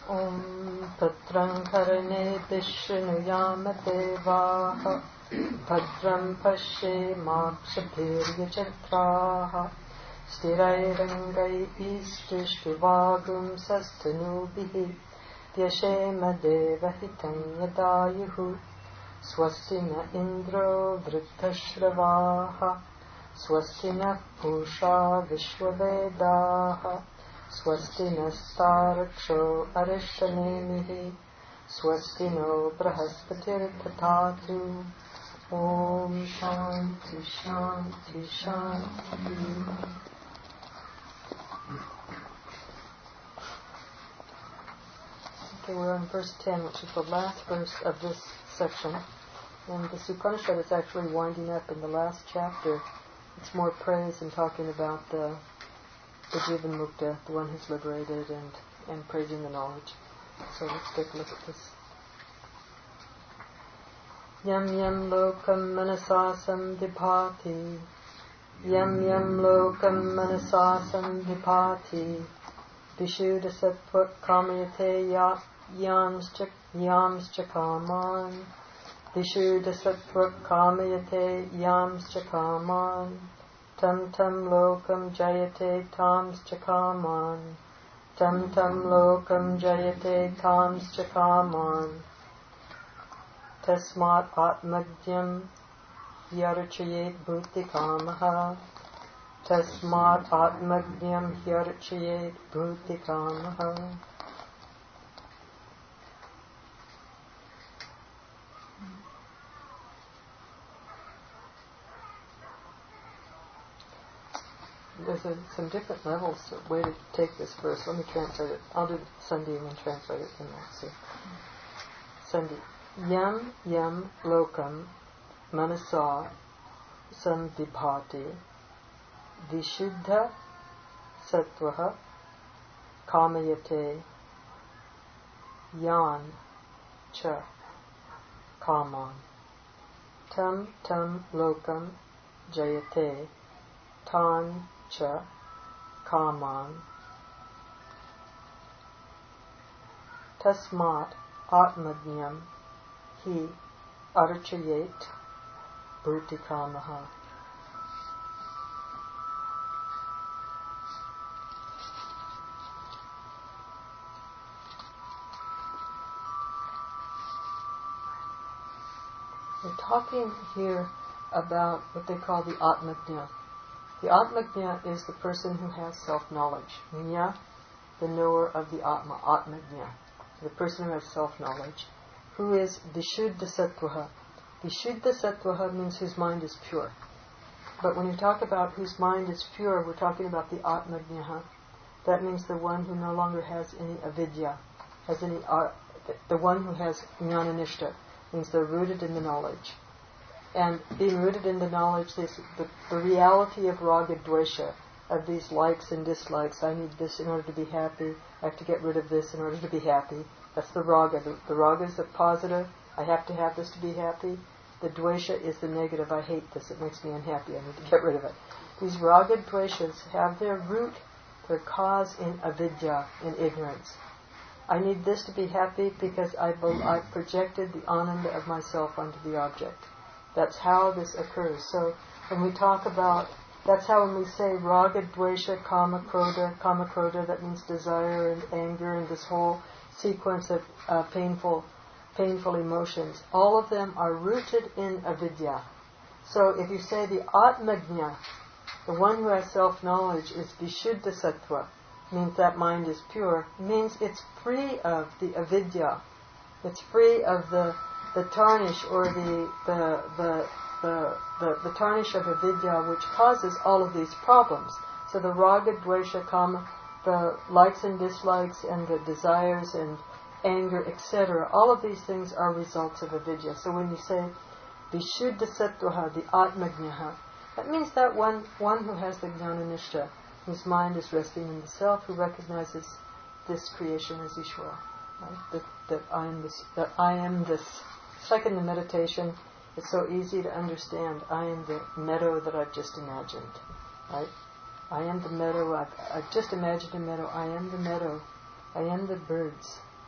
Om Bhadram Karane Shrinuyama Devaha Bhadram Pashe Makshadhirya Chatraha Sthirairangai Ishtishtivagum Sastanubihi Vyashema Devahitam Yadayuhu Swastina Indro Vriddhashravaha Swastina Pusha Vishwavedaha Swasti nastaraksho arishanemihi Swasti no brahaspatir tatatu Om Shanti Shanti Shanti. Okay, we're on verse 10, which is the last verse of this section. And the Upanishad is actually winding up in the last chapter. It's more praise and talking about the Jivan Mukta, the one who's liberated, and praising the knowledge. So let's take a look at this. Yam yam lokam manasasam vibhati Yam yam lokam manasasam vibhati Vishuddha sattva kamayate yamscha kaman Vishuddha sattva kamayate yamscha kaman Tam tam lokam jayate tamscha kaman Tam tam lokam jayate tamscha kaman Tasmat atmadyam hyarachayet bhuti kamaha Tasmat atmadyam hyarachayet bhuti kamaha. There's some different levels, a way to take this verse. Let me translate it. I'll do Sandhi and then translate it in that. See. Sandhi. Yam yam lokam manasa samvibhati vishuddha sattvaha kamayate yan cha kaman tam tam lokam jayate tan cha kaman tasmat atmadnyam hi archayet bhuti kamaha. We're talking here about what they call the Atmajna. The Atmajna is the person who has self-knowledge. Jna, the knower of the Atma, Atmajna, the person who has self-knowledge, who is Vishuddha Sattvaha. Vishuddha Sattvaha means whose mind is pure. But when you talk about whose mind is pure, we're talking about the Atmajna. That means the one who no longer has any avidya, the one who has jnana-nishta, means they're rooted in the knowledge. And being rooted in the knowledge, the reality of raga dvesha, of these likes and dislikes. I need this in order to be happy. I have to get rid of this in order to be happy. That's the raga. The raga is the positive. I have to have this to be happy. The dvesha is the negative. I hate this. It makes me unhappy. I need to get rid of it. These raga dveshas have their root, their cause in avidya, in ignorance. I need this to be happy because I've projected the ananda of myself onto the object. That's how this occurs. So when we talk about, that's how when we say raga, dvesha, kama, krodha, that means desire and anger and this whole sequence of painful emotions, all of them are rooted in avidya. So if you say the atmajna, the one who has self-knowledge, is vishuddha sattva, means that mind is pure, means it's free of the avidya. It's free of the tarnish or the tarnish of avidya, which causes all of these problems. So the raga, dvesha, kama, the likes and dislikes and the desires and anger, etc., all of these things are results of avidya. So when you say vishuddha sattvaha, the atmajnaha, that means that one who has the jnana-nishta, whose mind is resting in the self, who recognizes this creation as Ishvara, right? That I am this. It's like in the meditation, it's so easy to understand. I am the meadow that I've just imagined, right? I am the meadow. I've just imagined a meadow. I am the meadow. I am the birds.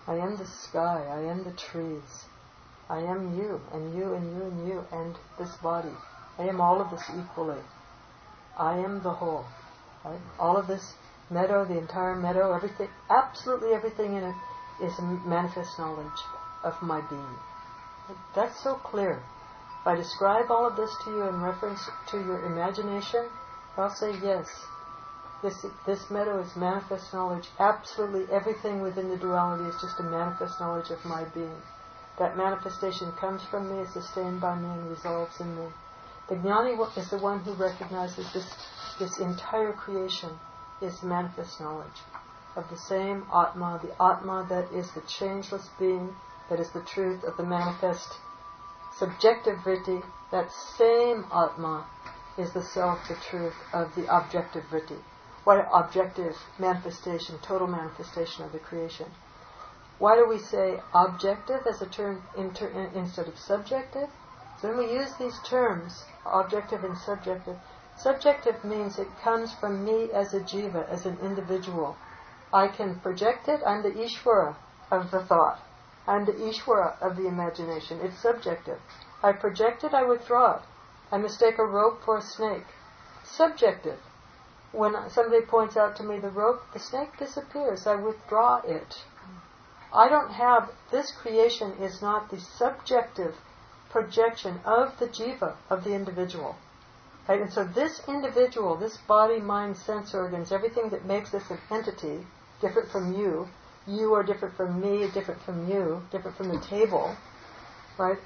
I am the sky, I am the trees, I am you, and you, and you, and you, and this body. I am all of this equally. I am the whole. Right? All of this meadow, the entire meadow, everything, absolutely everything in it is a manifest knowledge of my being. That's so clear. If I describe all of this to you in reference to your imagination, I'll say yes. This meadow is manifest knowledge. Absolutely everything within the duality is just a manifest knowledge of my being. That manifestation comes from me, is sustained by me, and resolves in me. The Jnani is the one who recognizes this entire creation is manifest knowledge of the same Atma, the Atma that is the changeless being, that is the truth of the manifest subjective vritti. That same Atma is the self, the truth of the objective vritti. What an objective manifestation, total manifestation of the creation. Why do we say objective as a term instead of subjective? So when we use these terms, objective and subjective, subjective means it comes from me as a jiva, as an individual. I can project it. I'm the Ishvara of the thought. I'm the Ishvara of the imagination. It's subjective. I project it, I withdraw it. I mistake a rope for a snake. Subjective. When somebody points out to me the rope, the snake disappears. I withdraw it. I don't have, this creation is not the subjective projection of the jiva, of the individual. Right? And so this individual, this body, mind, sense organs, everything that makes this an entity, different from you, you are different from me, different from you, different from the table, right?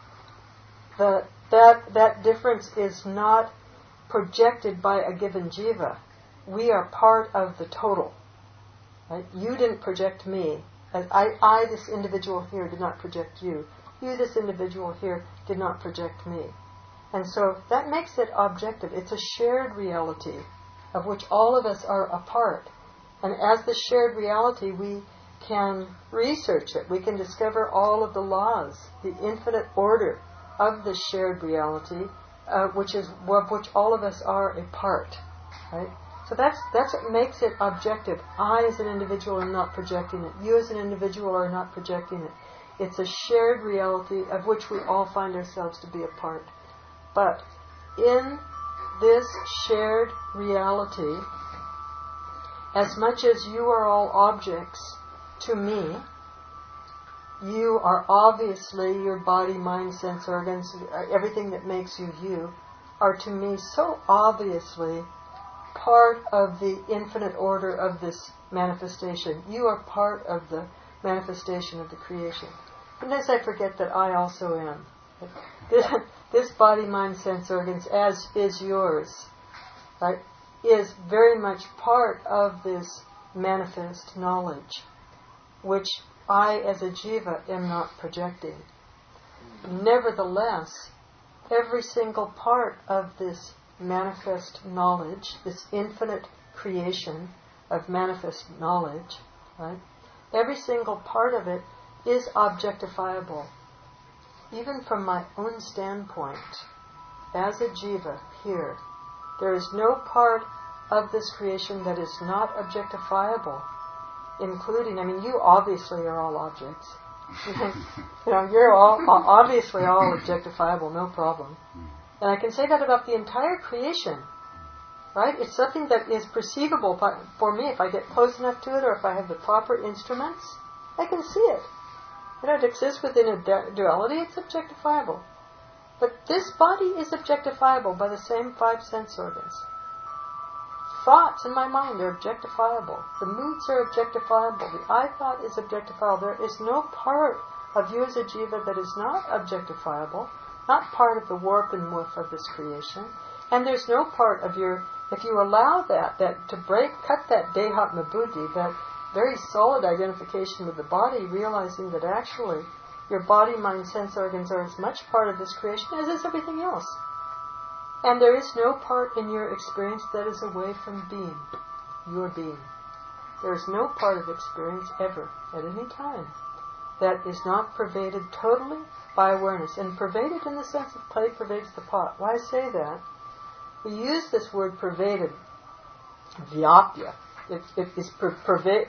That difference is not projected by a given jiva. We are part of the total. Right? You didn't project me. I, this individual here, did not project you. You, this individual here, did not project me. And so that makes it objective. It's a shared reality of which all of us are a part. And as the shared reality, we can research it. We can discover all of the laws, the infinite order of the shared reality, of which all of us are a part. Right? So that's what makes it objective. I as an individual am not projecting it. You as an individual are not projecting it. It's a shared reality of which we all find ourselves to be a part. But in this shared reality, as much as you are all objects to me, you are obviously, your body, mind, sense organs, everything that makes you you, are to me so obviously part of the infinite order of this manifestation. You are part of the manifestation of the creation. Sometimes I forget that I also am. This body, mind, sense organs, as is yours, right, is very much part of this manifest knowledge, which I as a jiva am not projecting. Nevertheless, every single part of this manifest knowledge, this infinite creation of manifest knowledge, right, every single part of it is objectifiable. Even from my own standpoint, as a jiva here, there is no part of this creation that is not objectifiable, including, you obviously are all objects. You're all obviously all objectifiable, no problem. And I can say that about the entire creation, right? It's something that is perceivable for me. If I get close enough to it, or if I have the proper instruments, I can see it. It exists within a duality, it's objectifiable. But this body is objectifiable by the same 5 sense organs. Thoughts in my mind are objectifiable. The moods are objectifiable. The I thought is objectifiable. There is no part of you as a jiva that is not objectifiable, not part of the warp and woof of this creation. And there's no part of your, if you allow that to cut that dehatma buddhi, that very solid identification with the body, realizing that actually your body, mind, sense organs are as much part of this creation as is everything else. And there is no part in your experience that is away from being, your being. There is no part of experience ever, at any time, that is not pervaded totally by awareness. And pervaded in the sense of clay pervades the pot. Why say that? We use this word pervaded, vyapya. It is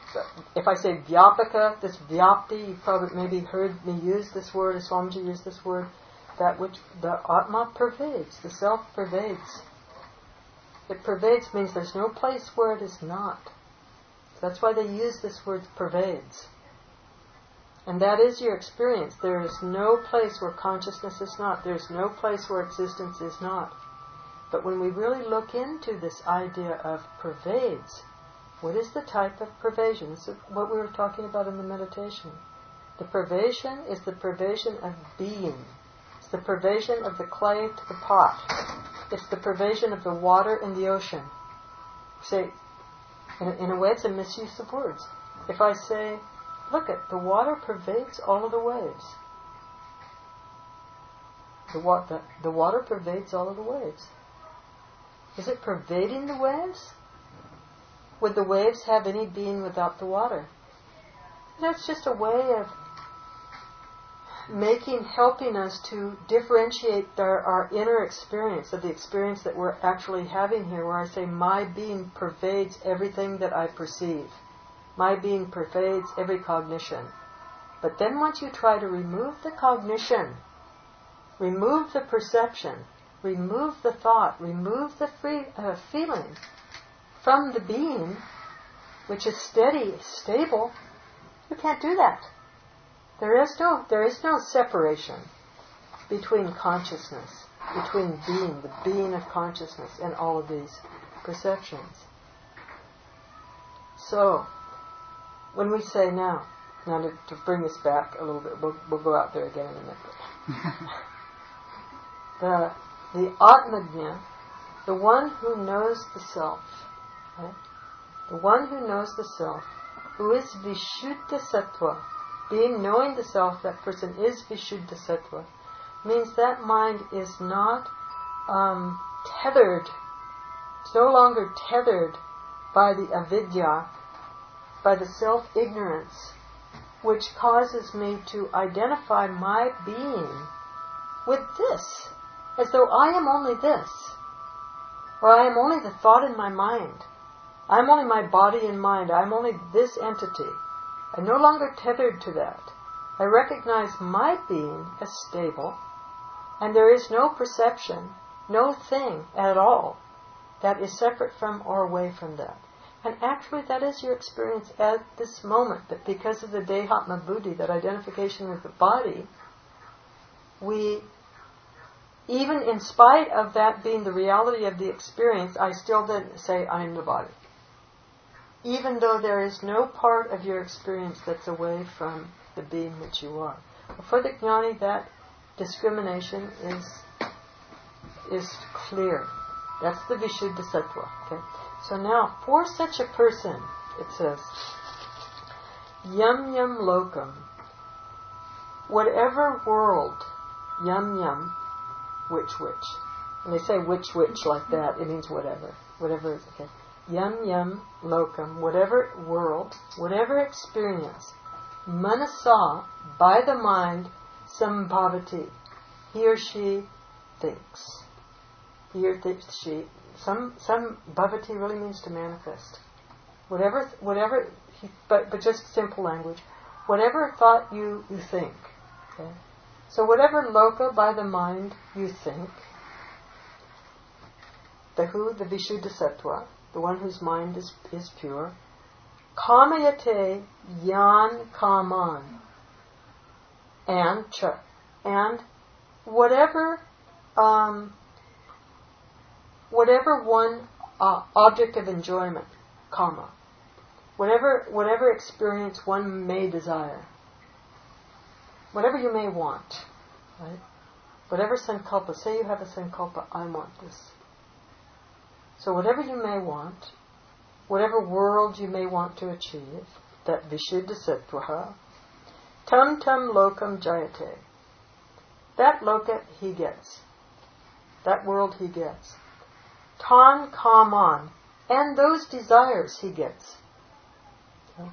if I say vyapaka, this vyapti, you've probably maybe heard me use this word, or Swamiji use this word, that which the Atma pervades, the self pervades. It pervades means there's no place where it is not. So that's why they use this word pervades. And that is your experience. There is no place where consciousness is not. There's no place where existence is not. But when we really look into this idea of pervades, what is the type of pervasion? This is what we were talking about in the meditation. The pervasion is the pervasion of being. It's the pervasion of the clay to the pot. It's the pervasion of the water in the ocean. Say, in a way, it's a misuse of words. If I say, look at, the water pervades all of the waves. The water pervades all of the waves. Is it pervading the waves? Would the waves have any being without the water? That's just a way of helping us to differentiate our inner experience of the experience that we're actually having here, where I say my being pervades everything that I perceive. My being pervades every cognition. But then once you try to remove the cognition, remove the perception, remove the thought, remove the feeling from the being, which is steady, stable, you can't do that. There is no separation between consciousness, between being, the being of consciousness, and all of these perceptions. So, when we say now to bring this back a little bit, we'll go out there again in a minute. The Atmajna, the one who knows the self, right? The one who knows the self, who is Vishuddha Sattva, knowing the self, that person is Vishuddha Sattva, means that mind is not tethered, it's no longer tethered by the avidya, by the self-ignorance, which causes me to identify my being with this, as though I am only this, or I am only the thought in my mind. I am only my body and mind. I am only this entity. I'm no longer tethered to that. I recognize my being as stable, and there is no perception, no thing at all that is separate from or away from that. And actually that is your experience at this moment, that because of the Dehatma Buddhi, that identification with the body, we, even in spite of that being the reality of the experience, I still didn't say I am the body. Even though there is no part of your experience that's away from the being that you are. But for the jnani, that discrimination is clear. That's the Vishuddha Sattva. Okay? So now, for such a person, it says, Yam Yam Lokam, whatever world, Yam Yam, which. When they say which like that, it means whatever. Whatever is okay. Yam Yam Lokam, whatever world, whatever experience, Manasa, by the mind, Sambhavati, he or she thinks. He or she, some bhavati really means to manifest. Whatever, but just simple language. Whatever thought you think. Okay? So whatever loka, by the mind, you think, the Vishuddha Sattva, the one whose mind is pure, kamayate yan kaman, and whatever one object of enjoyment, kama, whatever experience one may desire, whatever you may want, right? Whatever sankalpa, say you have a sankalpa, I want this. So whatever you may want, whatever world you may want to achieve, that Vishuddha Sattvaha, tam lokam jayate. That loka he gets. That world he gets. Tan kaman, and those desires he gets. Okay.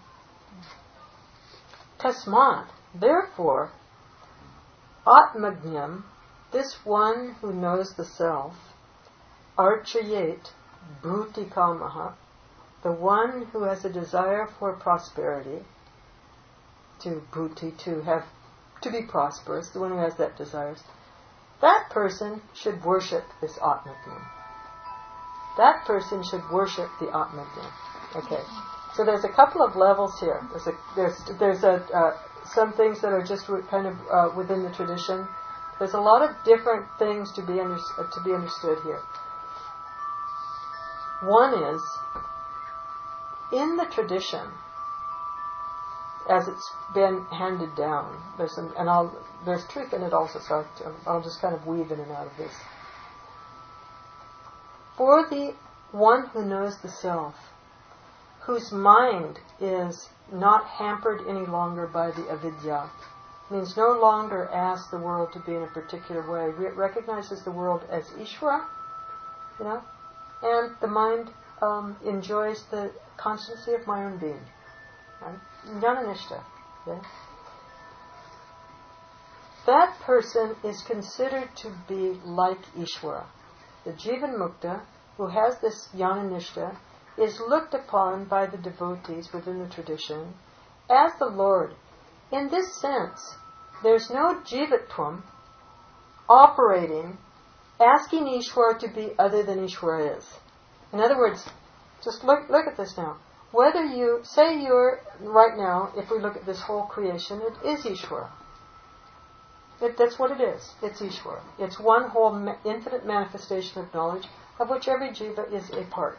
Tasmat, therefore, Atmajnam, this one who knows the self, Archayet Bhuti Kamaha, the one who has a desire for prosperity, to be prosperous, the one who has that desire, that person should worship this Atmagnya. That person should worship the Atmagnya. Okay. So there's a couple of levels here. There's some things that are just kind of within the tradition. There's a lot of different things to be understood here. One is, in the tradition, as it's been handed down, there's truth in it also, so I'll just kind of weave in and out of this. For the one who knows the self, whose mind is not hampered any longer by the avidya, means no longer asks the world to be in a particular way, recognizes the world as Ishvara, and the mind enjoys the constancy of my own being. Right? Jnananishta. Okay? That person is considered to be like Ishvara. The Jivan Mukta, who has this Jnananishta, is looked upon by the devotees within the tradition as the Lord. In this sense, there's no jivatvam operating, asking Ishvara to be other than Ishvara is. In other words, just look at this now. Whether you say you're, right now, if we look at this whole creation, it is Ishvara. That's what it is. It's Ishvara. It's one whole infinite manifestation of knowledge, of which every jiva is a part.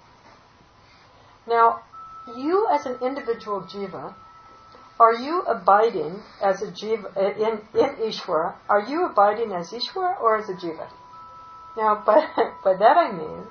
Now, you as an individual jiva, are you abiding as a jiva in Ishvara? Are you abiding as Ishvara or as a jiva? Now, by that I mean,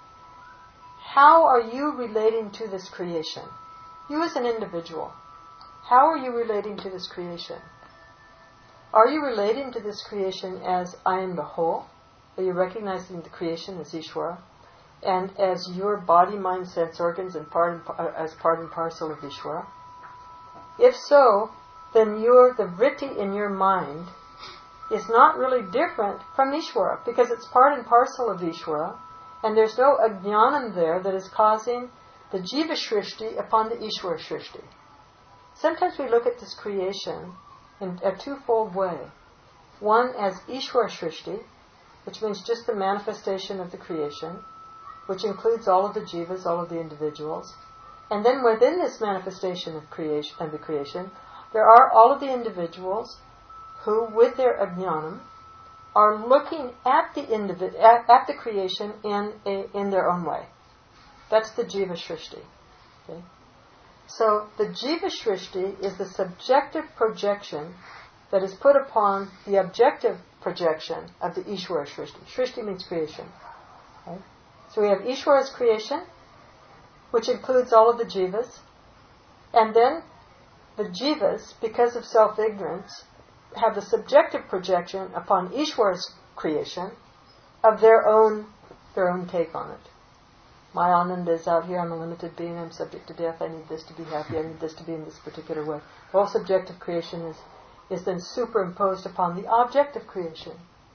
how are you relating to this creation? You as an individual, how are you relating to this creation? Are you relating to this creation as I am the whole? Are you recognizing the creation as Ishvara? And as your body, mind, sense organs, and as part and parcel of Ishvara? If so, then the vritti in your mind is not really different from Ishvara, because it's part and parcel of Ishvara, and there's no ajnanam there that is causing the jiva shrishti upon the Ishvara shrishti. Sometimes we look at this creation in a twofold way. One as Ishvara shrishti, which means just the manifestation of the creation, which includes all of the jivas, all of the individuals. And then within this manifestation of the creation, there are all of the individuals who, with their ajnanam, are looking at the creation in their own way. That's the jiva shrishti. Okay? So the jiva shrishti is the subjective projection that is put upon the objective projection of the Ishvara shrishti. Shrishti means creation. Okay? So we have Ishvara's creation, which includes all of the jivas, and then the jivas, because of self-ignorance, have the subjective projection upon Ishvara's creation of their own take on it. My ananda is out here, I'm a limited being, I'm subject to death, I need this to be happy, I need this to be in this particular way. The whole subjective creation is then superimposed upon the objective creation.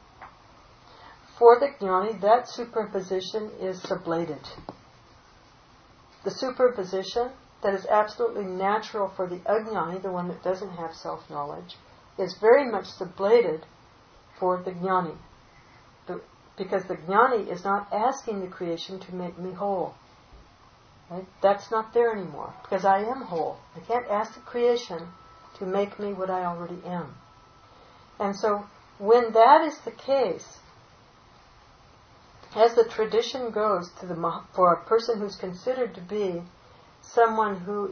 For the jnani, that superimposition is sublated. The superimposition that is absolutely natural for the ajnani, the one that doesn't have self-knowledge, is very much sublated for the jnani. Because the jnani is not asking the creation to make me whole. Right? That's not there anymore, because I am whole. I can't ask the creation to make me what I already am. And so, when that is the case, as the tradition goes for a person who's considered to be someone who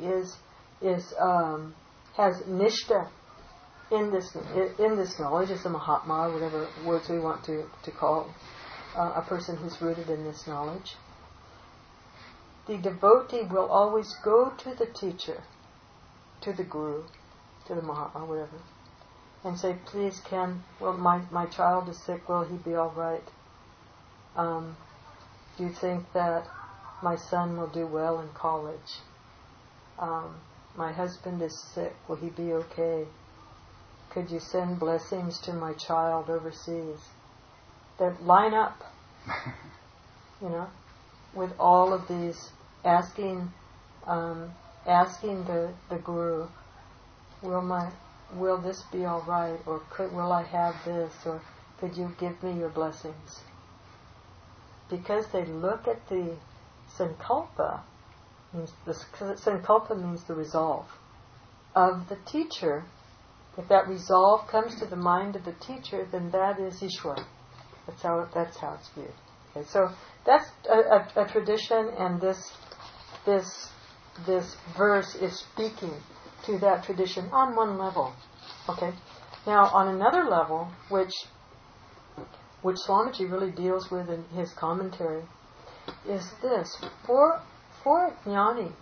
has nishta in this knowledge, as a Mahatma, or whatever words we want to call a person who's rooted in this knowledge, the devotee will always go to the teacher, to the guru, to the Mahatma, whatever, and say, please, my child is sick, will he be all right? Do you think that my son will do well in college? My husband is sick, will he be okay? Could you send blessings to my child overseas? That line up, with all of these asking the Guru, will this be all right, or will I have this, or could you give me your blessings? Because they look at the sankalpa, sankalpa means the resolve of the teacher. If that resolve comes to the mind of the teacher, then that is Ishwar. That's how it's viewed. Okay, so that's a tradition, and this verse is speaking to that tradition on one level. Okay. Now, on another level, which Swamiji really deals with in his commentary, is this: for jnani,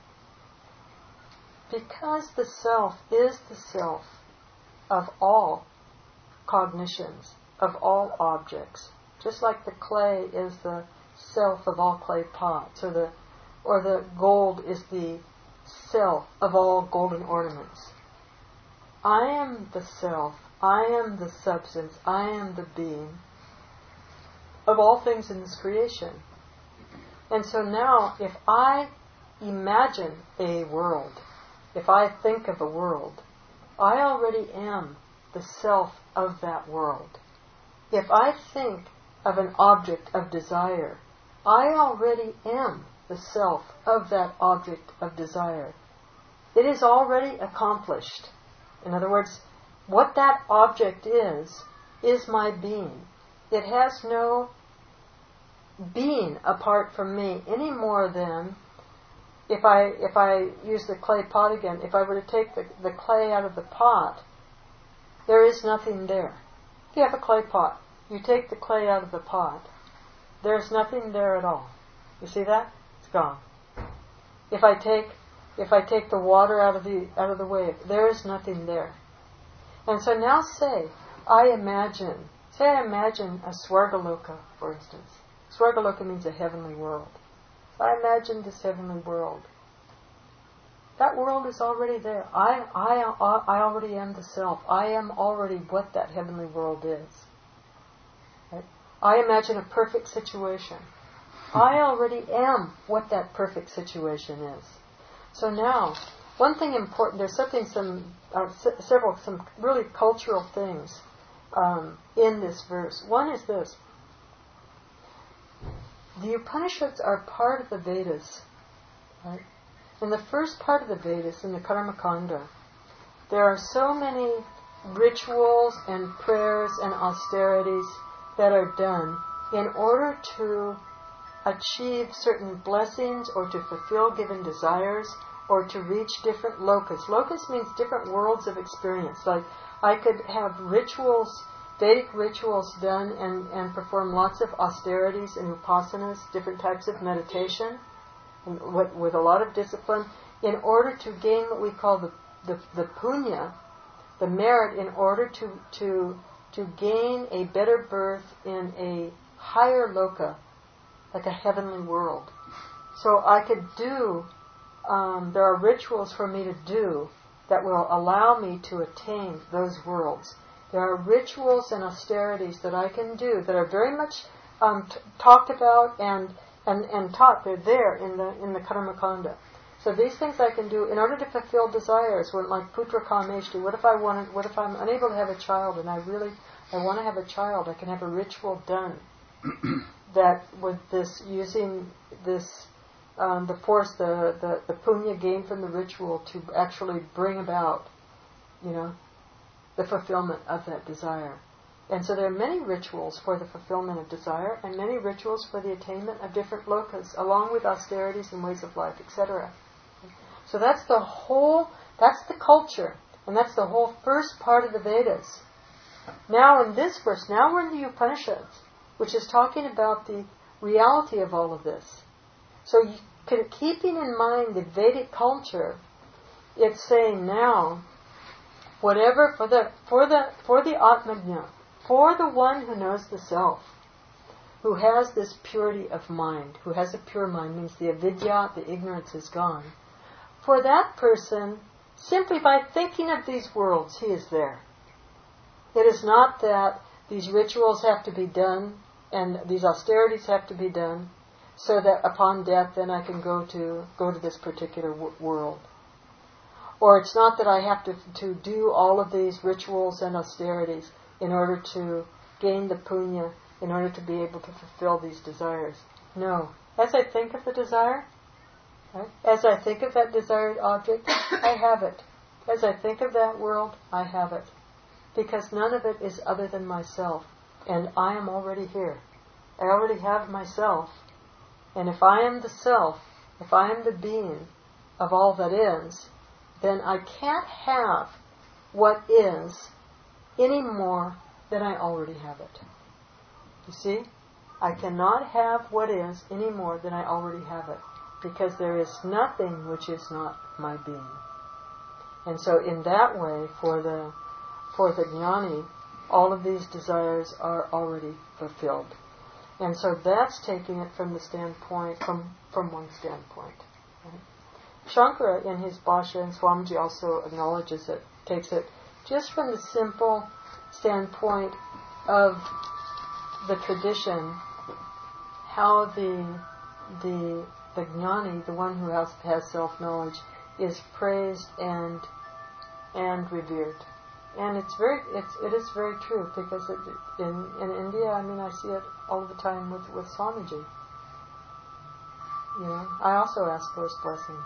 because the self is the self of all cognitions, of all objects, just like the clay is the self of all clay pots, or the gold is the self of all golden ornaments. I am the self, I am the substance, I am the being of all things in this creation. And so now, if I imagine a world, if I think of a world, I already am the self of that world. If I think of an object of desire, I already am the self of that object of desire. It is already accomplished. In other words, what that object is my being. It has no being apart from me any more than, if I use the clay pot again, if I were to take the clay out of the pot, there is nothing there. If you have a clay pot, you take the clay out of the pot, there's nothing there at all. You see that? It's gone. If I take the water out of the wave, there is nothing there. And so now say I imagine a Swargaloka, for instance. Swargaloka means a heavenly world. I imagine this heavenly world. That world is already there. I already am the self. I am already what that heavenly world is. Right? I imagine a perfect situation. I already am what that perfect situation is. So now, one thing important, there's some really cultural things in this verse. One is this: the Upanishads are part of the Vedas. Right? In the first part of the Vedas, in the Karmakanda, there are so many rituals and prayers and austerities that are done in order to achieve certain blessings, or to fulfill given desires, or to reach different lokas. Lokas means different worlds of experience. Like, I could have rituals, Vedic rituals done and perform lots of austerities and upasanas, different types of meditation, with a lot of discipline, in order to gain what we call the punya, the merit, in order to gain a better birth in a higher loka, like a heavenly world. So I could do, there are rituals for me to do that will allow me to attain those worlds. There are rituals and austerities that I can do that are very much talked about and taught. They're there in the Karmakanda. So these things I can do in order to fulfill desires. When, like Putra Kameshti, what if I'm unable to have a child and I want to have a child? I can have a ritual done that with this, using this, the force, the punya gained from the ritual to actually bring about, the fulfillment of that desire. And so there are many rituals for the fulfillment of desire, and many rituals for the attainment of different lokas, along with austerities and ways of life, etc. So that's the culture, and that's the whole first part of the Vedas. Now in this verse, now we're in the Upanishads, which is talking about the reality of all of this. So keeping in mind the Vedic culture, it's saying now, whatever for the Atmajna, for the one who knows the self, who has this purity of mind, who has a pure mind, means the avidya, the ignorance is gone. For that person, simply by thinking of these worlds, he is there. It is not that these rituals have to be done and these austerities have to be done. so that upon death then I can go to this particular world. Or it's not that I have to do all of these rituals and austerities in order to gain the punya, in order to be able to fulfill these desires. No. As I think of the desire, right? As I think of that desired object, I have it. As I think of that world, I have it. Because none of it is other than myself. And I am already here. I already have myself. And if I am the self, if I am the being of all that is, then I can't have what is any more than I already have it. You see? I cannot have what is any more than I already have it. Because there is nothing which is not my being. And so in that way, for the jnani, all of these desires are already fulfilled. And so that's taking it from the standpoint, from one standpoint. Right? Shankara, in his Bhashya, and Swamiji also acknowledges it, takes it just from the simple standpoint of the tradition, how the jnani, the one who has self-knowledge, is praised and revered. And it is very true, because in India, I see it all the time with Swamiji. I also ask for his blessings.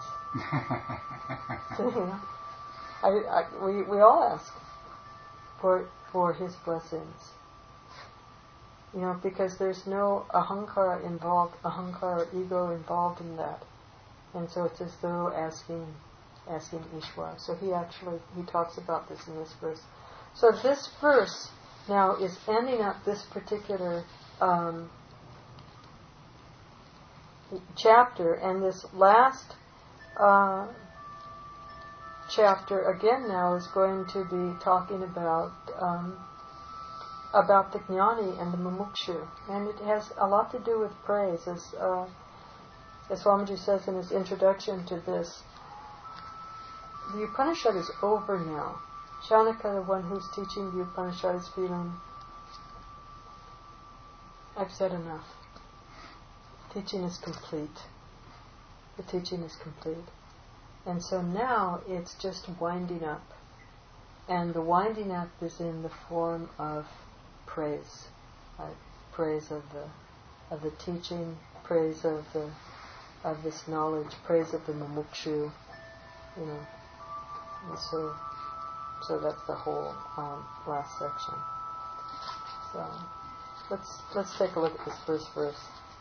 We all ask for his blessings. Because there's no ahankara involved, ahankara, ego involved in that. And so it's as though asking Ishvara. So he talks about this in this verse. So this verse now is ending up this particular chapter, and this last chapter again now is going to be talking about the jnani and the mumukshu, and it has a lot to do with praise, as Swamiji says in his introduction to this. The Upanishad is over now. Shanaka, the one who's teaching the Upanishad, is feeling, I've said enough. Teaching is complete. The teaching is complete. And so now it's just winding up. And the winding up is in the form of praise. Right? Praise of the teaching, praise of this knowledge, praise of the mumukshu, And so that's the whole last section. So let's take a look at this first verse.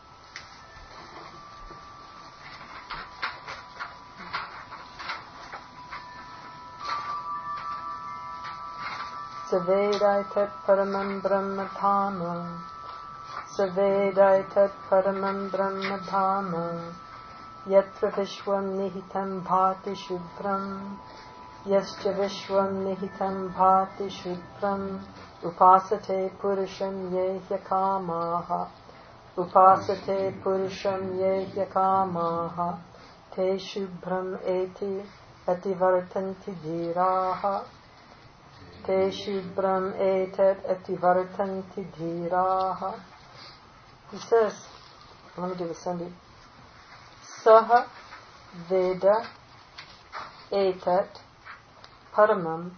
Savedai tat paramam brahma dhama. Savedai tat paramam brahma dhama. Yatra vishwam nihitam bhati shubhram. Yascha vishwam nihitam bhati shubhram. Upasate purusham ye hyakamaha. Upasate purusham ye hyakamaha. Te shubhram eti ativartanti dhiraha. Te shubhram etat ativartanti dhiraha. He says, let me do the Sandhi. Saha Veda Etat Paramam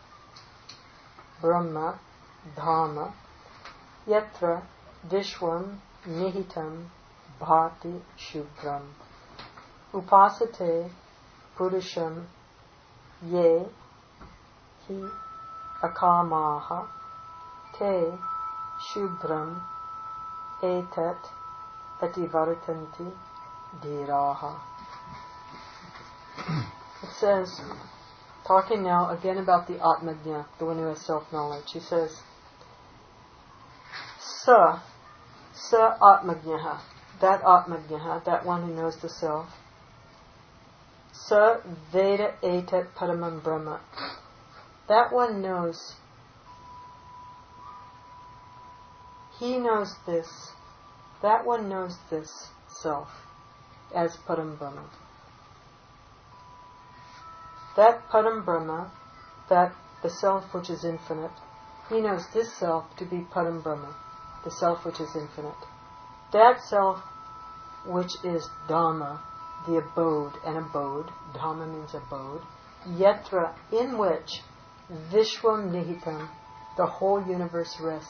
Brahma Dharma Yatra Vishwam Nihitam Bhati Shubhram Upasate Purusham Ye Hi Akamaha Te Shubhram Etat Ativartanti Dhiraha. It says, talking now again about the Atmajna, the one who has self-knowledge, he says, Sa Atmajnaha, that Atmajnaha, that one who knows the self, Sa Veda Etat Paramam Brahma, that one knows, he knows this, that one knows this self as Param Brahma. That Param Brahma, that the self which is infinite, he knows this self to be Param Brahma, the self which is infinite. That self which is Dhamma, the abode, an abode. Dhamma means abode. Yatra, in which Vishwam Nihitam, the whole universe rests.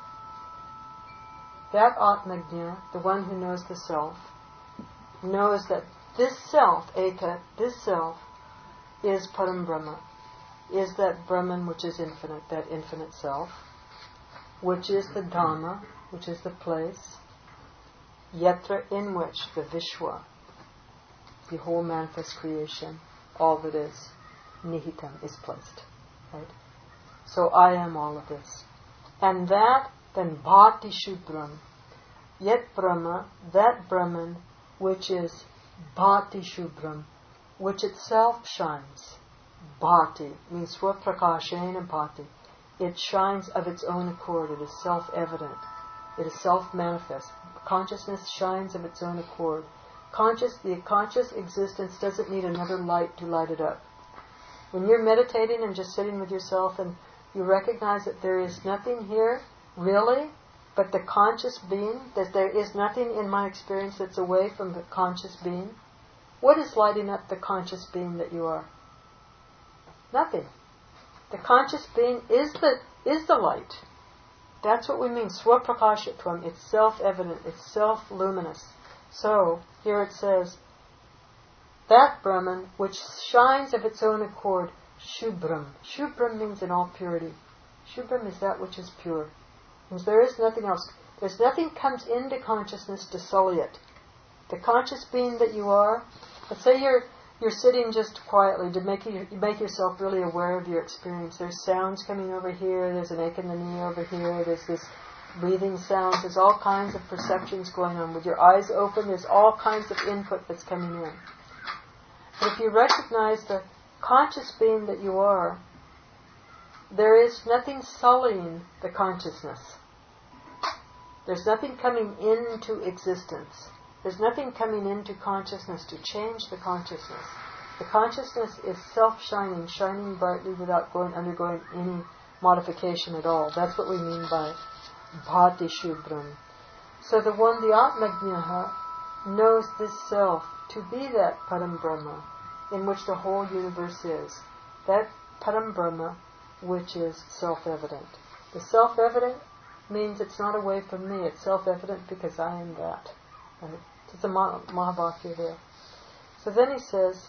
That Atmajna, the one who knows the self, knows that this self, Etat, this self, is Param Brahma, is that Brahman which is infinite, that infinite self, which is the Dhamma, which is the place, Yatra, in which the Vishwa, the whole manifest creation, all that is, Nihitam, is placed. Right? So I am all of this. And that, then Bhati Shubram, Yet Brahma, that Brahman, which is Bhati Shubram, which itself shines. Bhati means Swaprakashena Bhati. It shines of its own accord. It is self-evident. It is self-manifest. Consciousness shines of its own accord. The conscious existence doesn't need another light to light it up. When you're meditating and just sitting with yourself and you recognize that there is nothing here, really, but the conscious being, that there is nothing in my experience that's away from the conscious being, what is lighting up the conscious being that you are? Nothing. The conscious being is the light. That's what we mean. Swaprakashatvam. It's self-evident. It's self-luminous. So, here it says, that Brahman, which shines of its own accord, Shubram. Shubram means in all purity. Shubram is that which is pure. Means there is nothing else. There's nothing comes into consciousness to sully it. The conscious being that you are, let's say you're sitting just quietly to make yourself really aware of your experience. There's sounds coming over here, there's an ache in the knee over here, there's this breathing sounds, there's all kinds of perceptions going on. With your eyes open, there's all kinds of input that's coming in. But if you recognize the conscious being that you are, there is nothing sullying the consciousness. There's nothing coming into existence. There's nothing coming into consciousness to change the consciousness. The consciousness is self-shining, shining brightly without undergoing any modification at all. That's what we mean by Bhati Shubram. So the Atmajnaha, knows this self to be that Param Brahma in which the whole universe is. That Param Brahma which is self-evident. The self-evident means it's not away from me. It's self-evident because I am that. Right? It's a Mahavakya there. So then he says,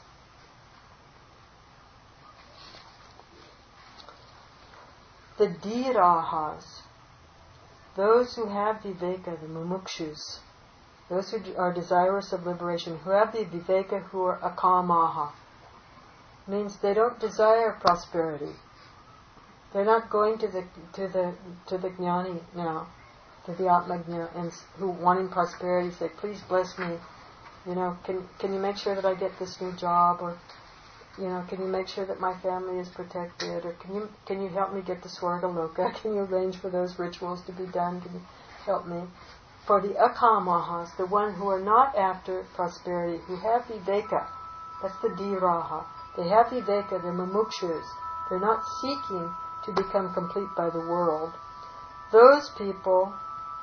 the Dhirahas, those who have Viveka, the Mumukshus, those who are desirous of liberation, who have the Viveka, who are Akamaha, means they don't desire prosperity. They're not going to the Jnani now, to the Atmajna, and who wanting prosperity say, please bless me. Can you make sure that I get this new job, or can you make sure that my family is protected, or can you help me get to Swargaloka? Can you arrange for those rituals to be done? Can you help me? For the Akamahas, the one who are not after prosperity, who have Viveka, that's the Dhiraha. They have Viveka, they're Mumukshus. They're not seeking to become complete by the world. Those people,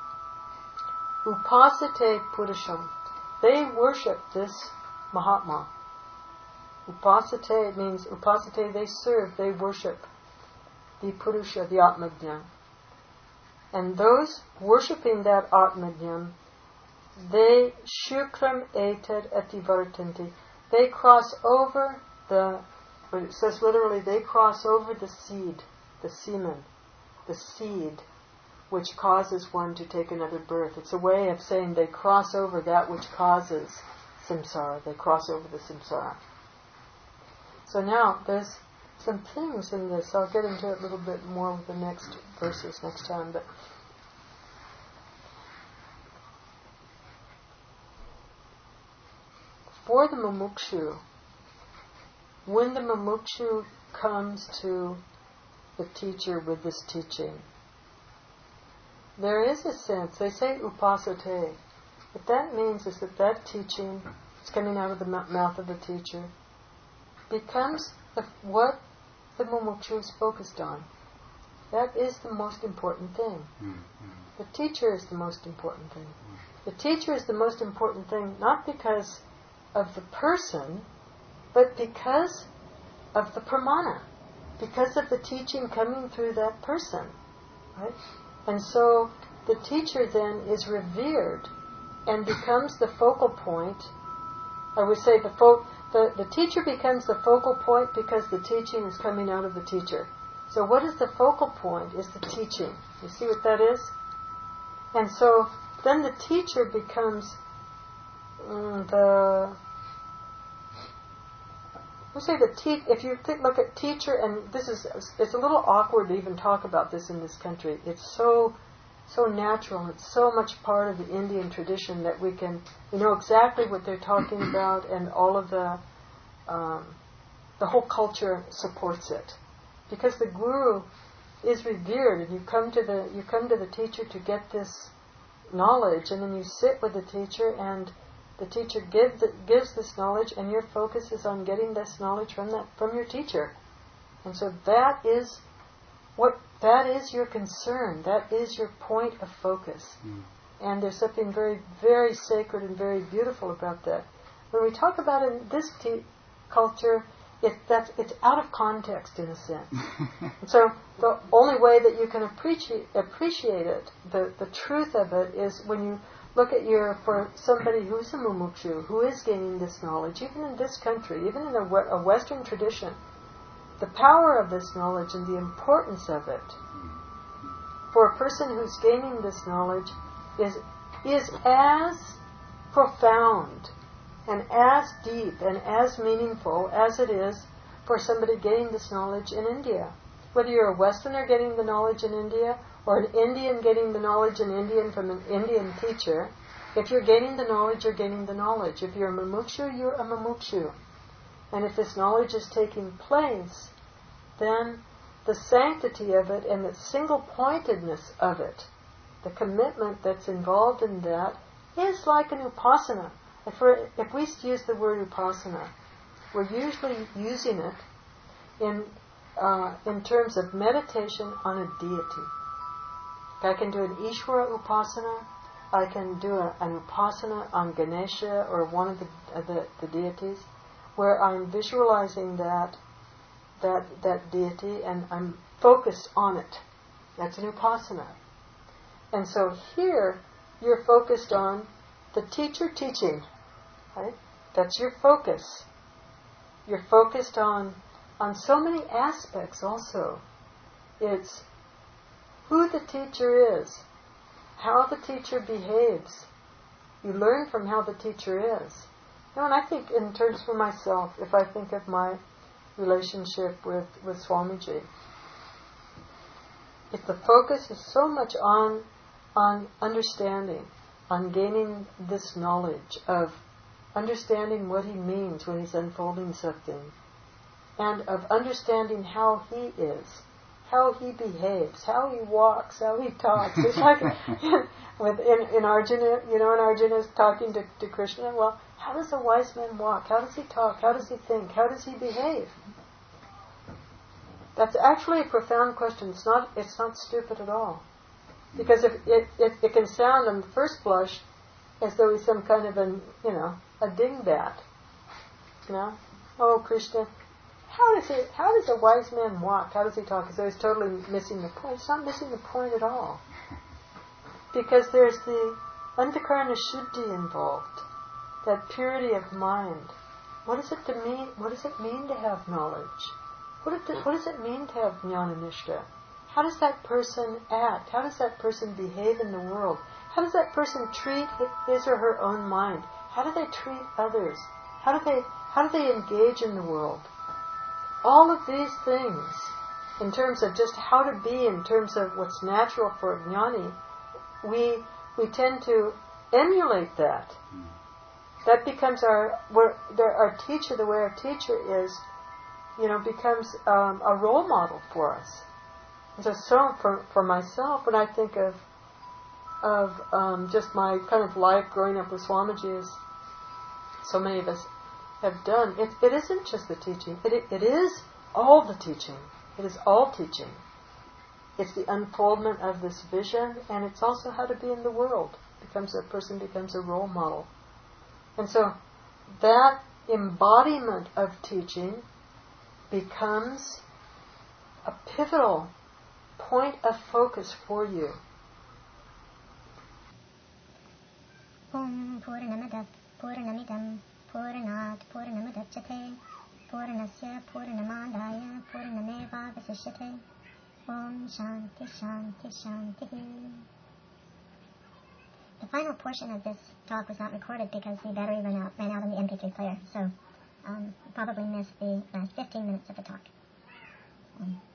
Upasate Purusham, they worship this Mahatma. Upasate means, they serve, they worship the Purusha, the Atmajna. And those worshipping that Atmajna, they Shukram Etad Ativartanti, they cross over it says literally, they cross over the seed, the semen, the seed, which causes one to take another birth. It's a way of saying they cross over that which causes samsara. They cross over the samsara. So now, there's some things in this. I'll get into it a little bit more with the next verses next time. But for the mumukshu, when the mumukshu comes to the teacher with this teaching, there is a sense, they say upasate. What that means is that teaching is coming out of the mouth of the teacher, becomes what the mumukshu is focused on. That is the most important thing. The teacher is the most important thing. The teacher is the most important thing, not because of the person, but because of the pramana, because of the teaching coming through that person, right? And so the teacher then is revered and becomes the focal point. I would say the teacher becomes the focal point because the teaching is coming out of the teacher. So what is the focal point is the teaching. You see what that is? And so then the teacher becomes if you look at teacher, and it's a little awkward to even talk about this in this country. It's so natural. It's so much part of the Indian tradition that we know exactly what they're talking about, and all of the whole culture supports it, because the guru is revered, and you come to the teacher to get this knowledge, and then you sit with the teacher, and the teacher gives this knowledge, and your focus is on getting this knowledge from your teacher. And so that is your concern. That is your point of focus. And there's something very, very sacred and very beautiful about that. When we talk about it in this culture, it's out of context in a sense. So the only way that you can appreciate it, the truth of it, is when you look at for somebody who's a mumukshu, who is gaining this knowledge, even in this country, even in a Western tradition, the power of this knowledge and the importance of it for a person who's gaining this knowledge is as profound and as deep and as meaningful as it is for somebody getting this knowledge in India. Whether you're a Westerner getting the knowledge in India, or an Indian getting the knowledge in Indian from an Indian teacher, if you're gaining the knowledge, you're gaining the knowledge. If you're a mumukshu, you're a mumukshu. And if this knowledge is taking place, then the sanctity of it and the single-pointedness of it, the commitment that's involved in that, is like an upasana. If we use the word upasana, we're usually using it in terms of meditation on a deity. I can do an Ishvara upasana, I can do an upasana on Ganesha or one of the deities, where I'm visualizing that deity and I'm focused on it. That's an upasana. And so here you're focused on the teacher teaching, right? That's your focus. You're focused on so many aspects also. It's who the teacher is, how the teacher behaves. You learn from how the teacher is. And I think in terms for myself, if I think of my relationship with Swamiji, if the focus is so much on understanding, on gaining this knowledge of understanding what he means when he's unfolding something, and of understanding how he is, how he behaves, how he walks, how he talks. It's like in Arjuna, when Arjuna is talking to Krishna, well, how does a wise man walk? How does he talk? How does he think? How does he behave? That's actually a profound question. It's not stupid at all. Because if it can sound on the first blush as though he's some kind of a dingbat. Oh, Krishna, how does a wise man walk? How does he talk? As though he's totally missing the point. It's not missing the point at all. Because there's the antakarana shuddhi involved, that purity of mind. What does it mean to have knowledge? What does it mean to have jnana-nishta? How does that person act? How does that person behave in the world? How does that person treat his or her own mind? How do they treat others? How do they engage in the world? All of these things, in terms of just how to be, in terms of what's natural for a jnani, we tend to emulate that. That becomes our teacher. The way our teacher is, becomes a role model for us. And so for myself, when I think of just my kind of life growing up with Swamiji, as so many of us have done, it isn't just the teaching. It is all the teaching. It is all teaching. It's the unfoldment of this vision, and it's also how to be in the world. person becomes a role model. And so that embodiment of teaching becomes a pivotal point of focus for you. Om Purnamada Purnamidam Purnat Purnamadachyate Purnasya Purnamadaya Purnameva Vasishyate Om Shanti Shanti Shanti. The final portion of this talk was not recorded because the battery ran out on the MP3 player, so probably missed the last 15 minutes of the talk.